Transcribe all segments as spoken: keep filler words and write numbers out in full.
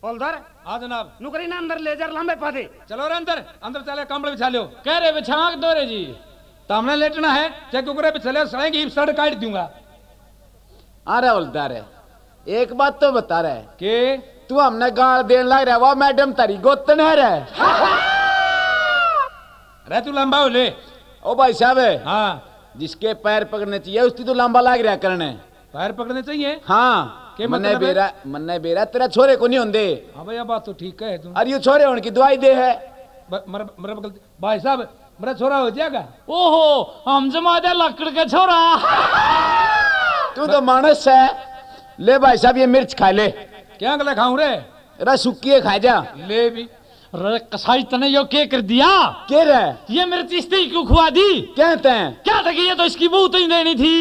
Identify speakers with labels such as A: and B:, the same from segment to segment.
A: हौलदार
B: हाँ जनाब।
A: नुकरी ना अंदर ले जा लंबे पादे।
B: चलो रे अंदर अंदर चले कंबल बिछा लो।
C: कह रहे बिछाक दो रे जी।
B: तामने लेटना है चाहे कुकरे बिछले सड़ेगी सड़ काट दूंगा।
D: अरे हौलदार है एक बात तो बता रहे
B: के
D: तू हमने गाल देने लग रहा वो मैडम तारी गोतन है रे।
B: रे तू लंबा हो ले।
D: ओ भाई साहब
B: हाँ
D: जिसके पैर पकड़ने चाहिए उसकी तो लंबा लग रहा करने।
B: पैर पकड़ने चाहिए।
D: हाँ
B: के
D: मन्ने
B: मतलब है?
D: बेरा मन्ने बेरा तेरा छोरे को नहीं होंदे।
B: हाँ भैया बात तो ठीक है तू।
D: अरे ये छोरे होने की दवाई दे है।
B: ब- मर मर बगल भाई साहब मेरा छोरा हो जाएगा।
C: ओहो हम जमा दे लकड़ के छोरा।
D: तू तो मानस है। ले भाई साहब ये मिर्च खा ले।
B: क्या गला खाऊं रे।
D: रे सुक्की खा जा।
B: ले भी
C: अरे कसाई तने यो क्या कर दिया?
D: के रे
C: ये मेरे चिश्ती क्यों खुआ दी?
D: कहते हैं
C: क्या था कि ये तो इसकी बहू तो ही देनी थी।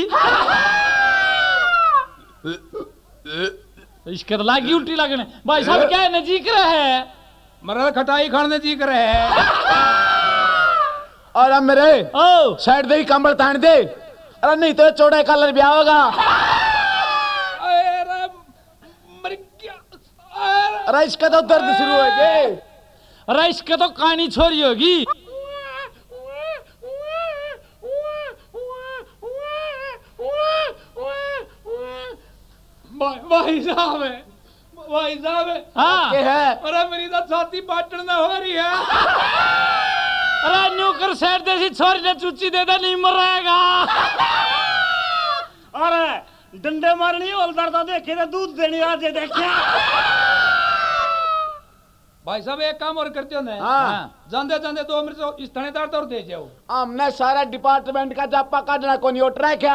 C: इसके तो लागी उल्टी लगने। भाई साहब क्या है नजीक रहे
B: मरा खटाई खाने जी कर रहे हैं।
D: और अब मेरे
C: ओ
D: साइड दे कंबल तान दे। अरे नहीं तो चौड़ा कलर ब्याह होगा।
B: अरे मर गया। अरे
D: अरे इसका तो दर्द शुरू हो गए।
C: अरे इसके तो कहानी छोरी होगी।
B: भाई भाई साहब है भाई साहब है।
C: हाँ
D: के है
B: अरे मेरी तो छाती पाटन ना हो रही है।
C: अरे न्यूकर सेठ जैसी छोरी ने चूची दे दे नहीं मरेगा।
A: अरे डंडे मारनी हौलदार तो देखे तो दूध देनी आज ये देखे।
B: भाई साहब एक काम और करते हो ना।
D: हाँ
B: जानते जानते दो मिनट इस थानेदार तौर दे जाओ।
D: हमने सारा डिपार्टमेंट का जापा काटना को नहीं उठ रहा है क्या?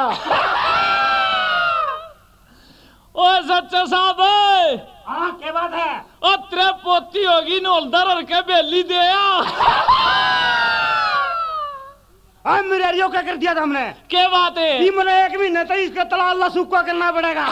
C: ओ सच्चा साहब
A: हाँ क्या बात है?
C: ओ तेरे पोती होगी नौलदार और के बेली दे आ।
A: हाँ मेरे अरियो क्या कर दिया था हमने?
C: क्या बात है?
A: ये मैंने एक महीने तक इसका तला अल्लाह सूखा करना पड़ेगा।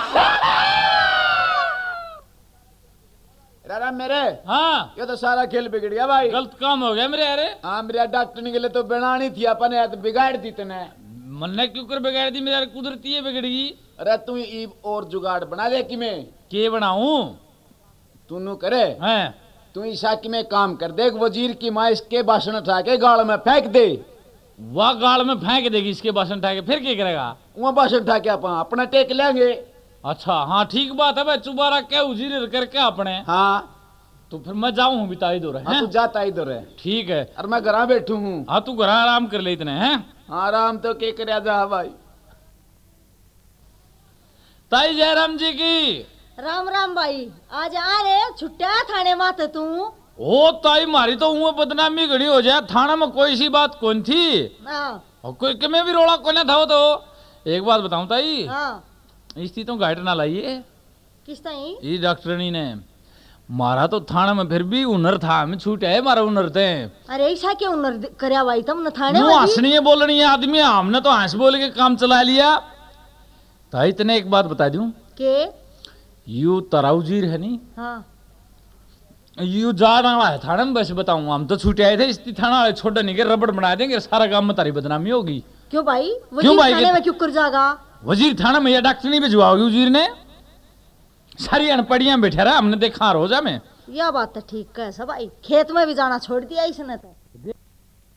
D: रारा मेरे
C: हाँ
D: ये तो सारा खेल बिगड़ गया भाई।
C: गलत काम हो गया मेरे अरे।
D: हाँ मेरे डॉक्टर के लिए तो बनानी थी अपन यार तो बिगाड़ दी तूने।
C: मन्ने क्यों कर बिगाड़ दी मेरे कुदरती है बिगड़ गई।
D: अरे तू ईब और जुगाड़ बना ले कि मैं
C: के बनाऊं?
D: तू नु करे
C: हैं
D: तू ईशा की में काम कर दे। वजीर की माँ इसके भाषण उठा के गाड़ में फेंक दे।
C: वह गाल में फेंक देगी इसके भाषण उठा के फिर क्या करेगा?
D: वहाँ भाषण उठा के अपन अपना टेक लेंगे।
C: अच्छा हाँ ठीक बात है भाई चुबारा क्या उजीर करके अपने।
D: हाँ
C: तो फिर मैं जाऊं बिताई दो रहे
D: हाँ तू जाता इधर है।
C: ठीक है।
D: और मैं घर बैठू हूँ।
C: हाँ तू घर आराम कर ले इतने हैं।
D: हाँ आराम तो के कर जा भाई।
C: ताई जयराम जी की
E: राम राम भाई आज आ रे छुट्टा थाने माते तू।
C: ओ ताई मारी तो ऊँ बदनामी घड़ी हो जाए थाना में कोई सी बात कौन थी
E: हाँ
C: और कोई के में भी रोड़ा कोने था वो तो। एक बात बताऊं ताई
E: हाँ
C: इसकी तो गाइड ना लाइए
E: किस ताई?
C: ये डॉक्टरनी ने मारा तो थाना में फिर भी हुनर था हमें छूट है मारा हुनर थे।
E: अरे ऐसा क्या हुनर करया भाई तुम न थाने
C: मुँह
E: वाली?
C: हंसनी है बोलनी है आदमी हमने तो हंस बोल के काम चला लिया। ताई इतने एक बात बता दूं
E: के
C: यू तराउजीर है नहीं
E: हाँ
C: यू जाना है थाना में। बस बताऊं हम तो छूटे आए थे इस थाना वाले छोड़ नहीं के रबड़ बना देंगे सारा काम में तारी बदनामी होगी।
E: क्यों भाई?
C: क्यों
E: वजीर
C: भाई?
E: थाने में क्यों कर जागा?
C: वजीर थाना में या डॉक्टर नहीं भिजवाओगी वजीर ने सारी अनपढ़ियां बैठा रहा हमने देखा रोजा में।
E: यह बात तो ठीक है सब भाई खेत में भी जाना छोड़ दिया इसने तो।